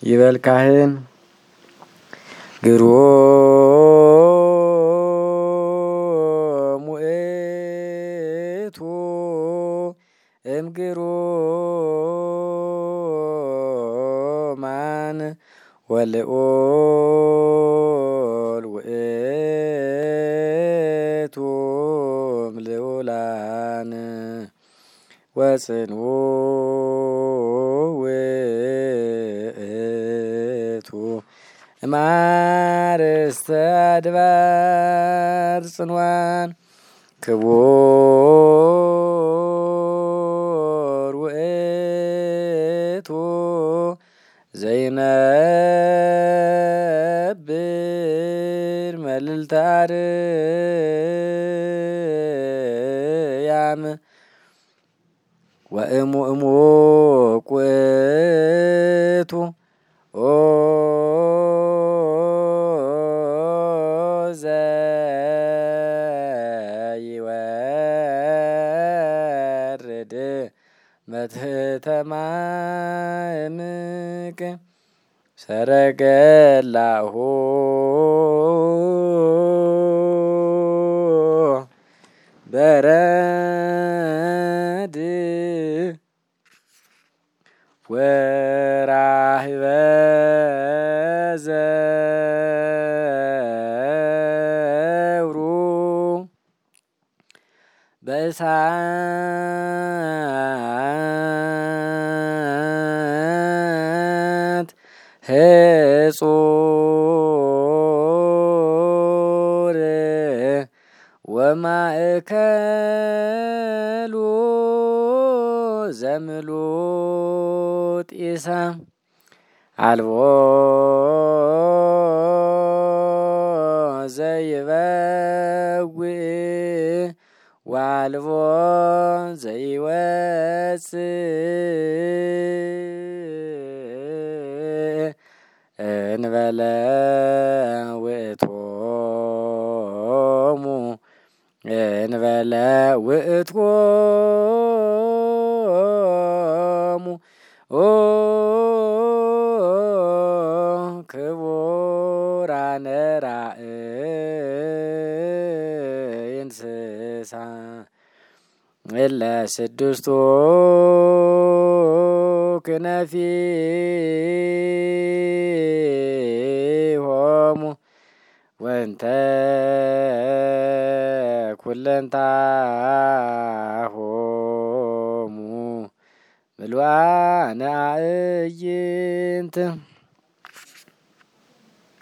ይበል ካህን ግሮሙ እቱ እምግሮማን ወልዑል ውእቱ እምልዑላን ወጽንዑ ውእቱ እምአርእስተ አድባር ጽንዋን ክቡር ውእቱ ዘይነብር መልዕልተ አርያም ወእሙእሙ ውእቱ ዘይወርድ መትሕተ ማዕምቅ ሰረገላሁ በረድ ወራህበ ዘውሩ በእሳት ህጹር ወማእከሉ ዘምሉጥ ኢሳ አልቦ ዘይበውእ ወአልቦ ዘይወፅእ እንበለ ውእቶሙ እንበለ ውእቶሙ ክቡራነ ራእይ እንስሳ እለ ስድስቱ ክነፊሆሙ ወንተ ኩለንታሆሙ ምሉአነ አዕይንት